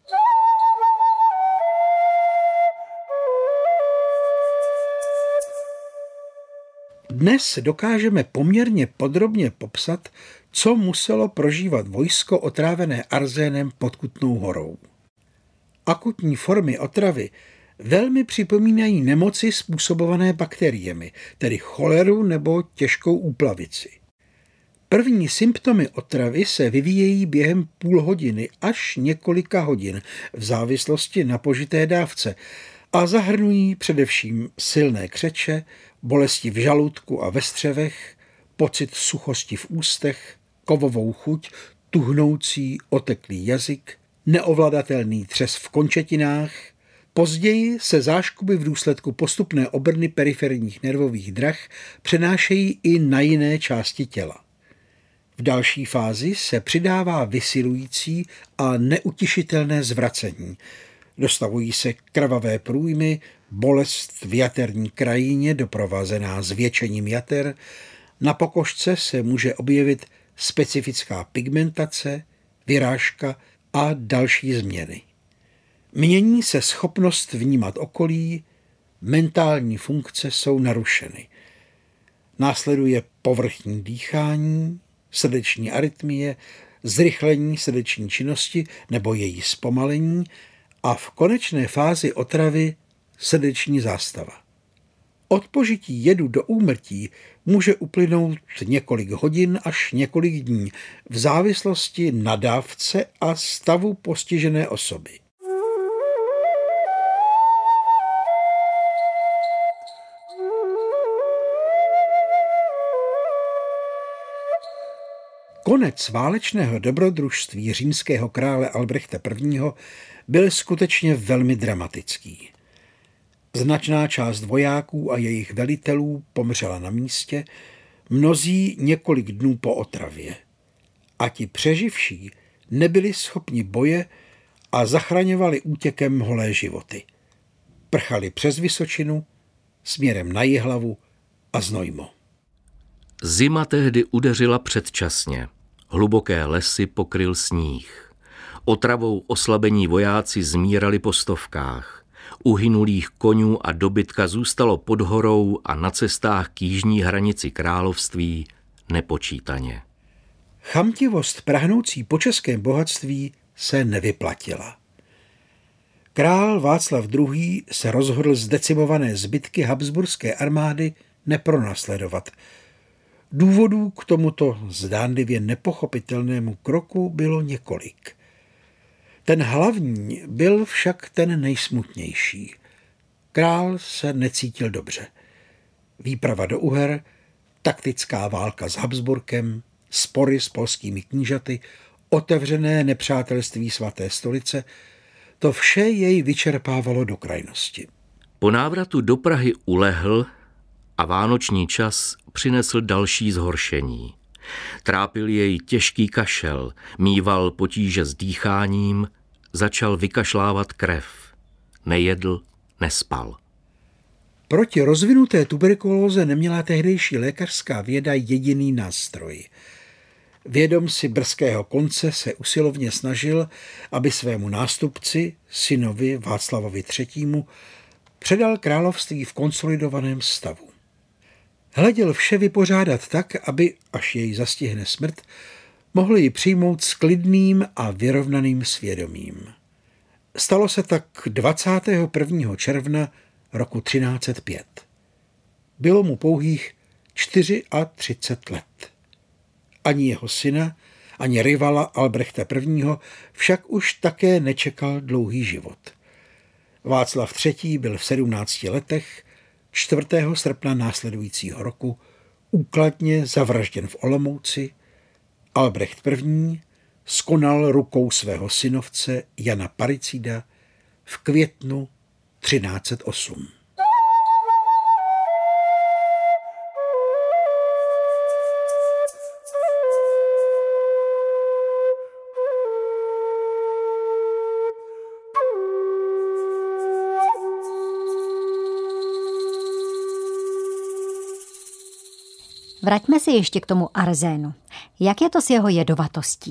S10: Dnes dokážeme poměrně podrobně popsat, co muselo prožívat vojsko otrávené arzénem pod Kutnou Horou. Akutní formy otravy velmi připomínají nemoci způsobované bakteriemi, tedy choleru nebo těžkou úplavici. První symptomy otravy se vyvíjejí během půl hodiny až několika hodin v závislosti na požité dávce a zahrnují především silné křeče, bolesti v žaludku a ve střevech, pocit suchosti v ústech, kovovou chuť, tuhnoucí, oteklý jazyk, neovladatelný třes v končetinách. Později se záškuby v důsledku postupné obrny periferních nervových drah přenášejí i na jiné části těla. V další fázi se přidává vysilující a neutišitelné zvracení. Dostavují se krvavé průjmy, bolest v jaterní krajině doprovázená zvětšením jater, na pokožce se může objevit specifická pigmentace, vyrážka a další změny. Mění se schopnost vnímat okolí, mentální funkce jsou narušeny. Následuje povrchní dýchání, srdeční arytmie, zrychlení srdeční činnosti nebo její zpomalení a v konečné fázi otravy srdeční zástava. Od požití jedu do úmrtí může uplynout několik hodin až několik dní v závislosti na dávce a stavu postižené osoby. Konec válečného dobrodružství římského krále Albrechta prvního. byl skutečně velmi dramatický. Značná část vojáků a jejich velitelů pomřela na místě, mnozí několik dnů po otravě. A ti přeživší nebyli schopni boje a zachraňovali útěkem holé životy. Prchali přes Vysočinu, směrem na Jihlavu a Znojmo.
S11: Zima tehdy udeřila předčasně. Hluboké lesy pokryl sníh. Otravou oslabení vojáci zmírali po stovkách. Uhynulých koňů a dobytka zůstalo pod horou a na cestách k jižní hranici království nepočítaně.
S10: Chamtivost prahnoucí po českém bohatství se nevyplatila. Král Václav druhý. se rozhodl zdecimované zbytky habsburské armády nepronásledovat. Důvodů k tomuto zdánlivě nepochopitelnému kroku bylo několik. Ten hlavní byl však ten nejsmutnější. Král se necítil dobře. Výprava do Uher, taktická válka s Habsburkem, spory s polskými knížaty, otevřené nepřátelství svaté stolice, to vše jej vyčerpávalo do krajnosti.
S11: Po návratu do Prahy ulehl a vánoční čas přinesl další zhoršení. Trápil jej těžký kašel, míval potíže s dýcháním, začal vykašlávat krev. Nejedl, nespal.
S10: Proti rozvinuté tuberkulóze neměla tehdejší lékařská věda jediný nástroj. Vědom si brzkého konce se usilovně snažil, aby svému nástupci, synovi Václavovi třetímu. předal království v konsolidovaném stavu. Hleděl vše vypořádat tak, aby, až jej zastihne smrt, mohli ji přijmout s klidným a vyrovnaným svědomím. Stalo se tak dvacátého prvního června roku třináct set pět. Bylo mu pouhých třitřicet čtyři let. Ani jeho syna, ani rivala Albrechta prvního. však už také nečekal dlouhý život. Václav třetí. byl v sedmnácti letech čtvrtého srpna následujícího roku úkladně zavražděn v Olomouci. Albrecht první. skonal rukou svého synovce Jana Parricida v květnu třináct set osm.
S3: Vraťme se ještě k tomu arzénu. Jak je to s jeho jedovatostí?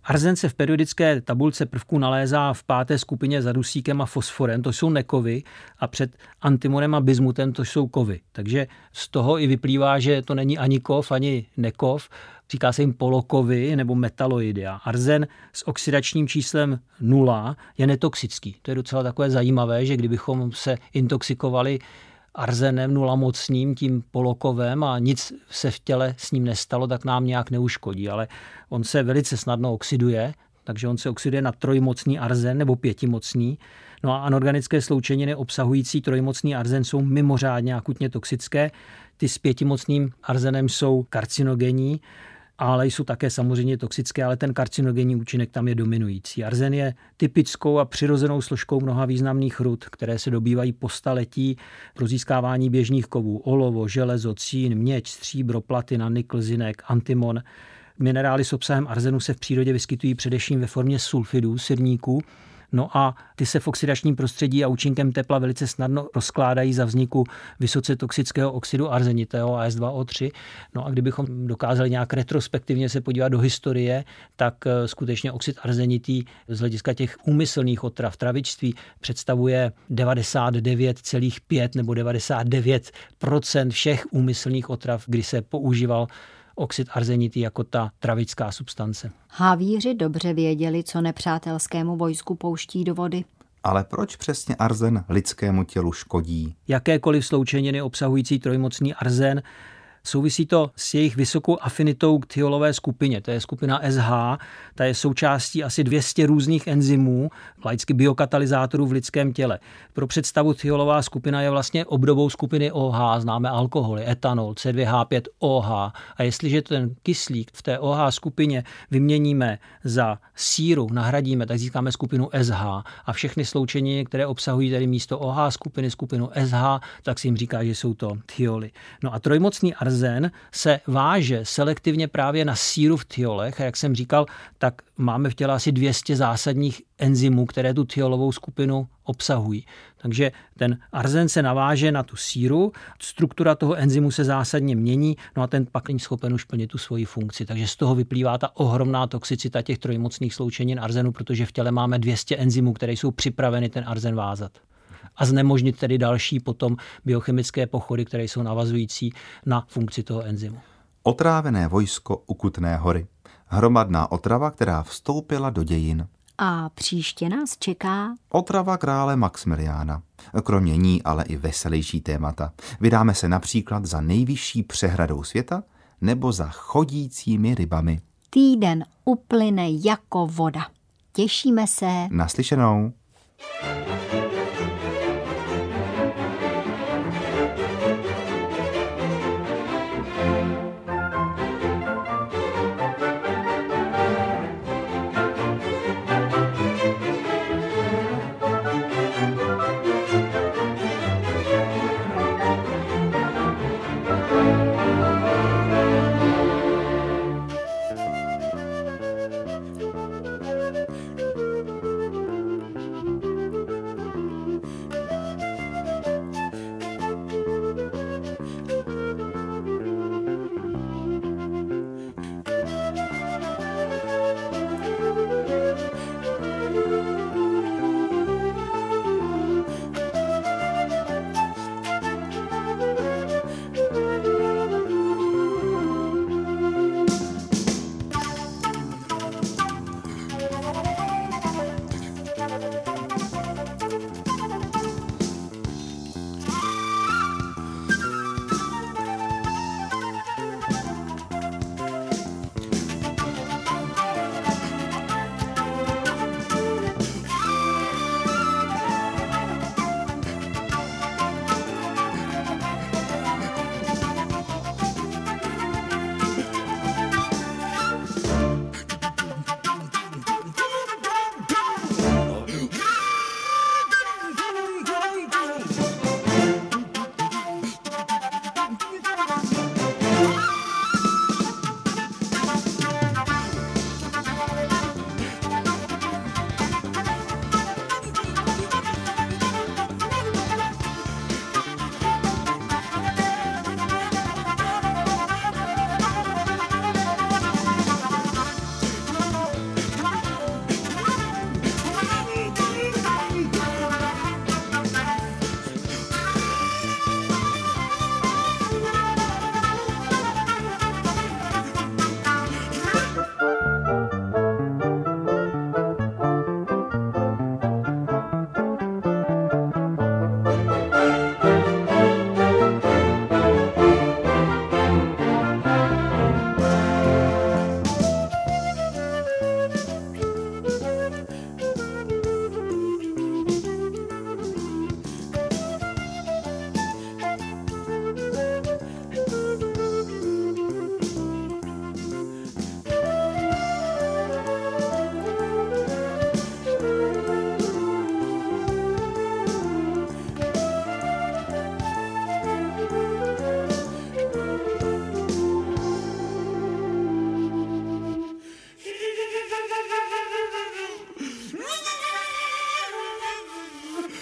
S9: Arzen se v periodické tabulce prvků nalézá v páté skupině za dusíkem a fosforem, to jsou nekovy, a před antimonem a bismutem to jsou kovy. Takže z toho i vyplývá, že to není ani kov, ani nekov, říká se jim polokovy nebo metaloidy. A arzen s oxidačním číslem nula je netoxický. To je docela takové zajímavé, že kdybychom se intoxikovali arzenem nulamocným, tím polokovem, a nic se v těle s ním nestalo, tak nám nějak neuškodí. Ale on se velice snadno oxiduje, takže on se oxiduje na trojmocný arzen nebo pětimocný. No a anorganické sloučeniny obsahující trojmocný arzen jsou mimořádně akutně toxické. Ty s pětimocným arzenem jsou karcinogenní, ale jsou také samozřejmě toxické, ale ten karcinogenní účinek tam je dominující. Arzen je typickou a přirozenou složkou mnoha významných rud, které se dobývají po staletí pro získávání běžných kovů: olovo, železo, cín, měď, stříbro, platina, nikl, zinek, antimon. Minerály s obsahem arzenu se v přírodě vyskytují především ve formě sulfidů, sirníků. No a ty se v oxidačním prostředí a účinkem tepla velice snadno rozkládají za vzniku vysoce toxického oxidu arzenitého A S dva O tři. No a kdybychom dokázali nějak retrospektivně se podívat do historie, tak skutečně oxid arzenitý z hlediska těch úmyslných otrav travičství představuje devadesát devět celá pět nebo devadesát devět procent všech úmyslných otrav, kdy se používal oxid arzenitý jako ta travická substance.
S3: Havíři dobře věděli, co nepřátelskému vojsku pouští do vody.
S4: Ale proč přesně arzen lidskému tělu škodí?
S9: Jakékoliv sloučeniny obsahující trojmocný arzen, souvisí to s jejich vysokou afinitou k thiolové skupině. To je skupina S H, ta je součástí asi dvě stě různých enzymů, laicky biokatalyzátorů v lidském těle. Pro představu thiolová skupina je vlastně obdobou skupiny O H, známe alkoholy, etanol, C dva H pět O H. A jestliže ten kyslík v té O H skupině vyměníme za síru, nahradíme, tak získáme skupinu S H. A všechny sloučeniny, které obsahují tedy místo O H skupiny skupinu S H, tak si jim říká, že jsou to thioly. No a trojmocný arzen se váže selektivně právě na síru v thiolech a jak jsem říkal, tak máme v těle asi dvě stě zásadních enzymů, které tu thiolovou skupinu obsahují. Takže ten arzen se naváže na tu síru, struktura toho enzymu se zásadně mění, no a ten pak není schopen už plnit tu svoji funkci. Takže z toho vyplývá ta ohromná toxicita těch trojmocných sloučenin arzenu, protože v těle máme dvě stě enzymů, které jsou připraveny ten arzen vázat. A znemožnit tedy další potom biochemické pochody, které jsou navazující na funkci toho enzymu.
S4: Otrávené vojsko u Kutné Hory. Hromadná otrava, která vstoupila do dějin.
S3: A příště nás čeká
S4: otrava krále Maxmiliána. Kromě ní ale i veselější témata. Vydáme se například za nejvyšší přehradou světa nebo za chodícími rybami.
S3: Týden uplyne jako voda. Těšíme se.
S4: Naslyšenou.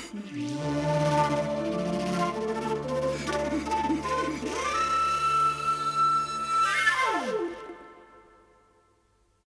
S10: Chvíle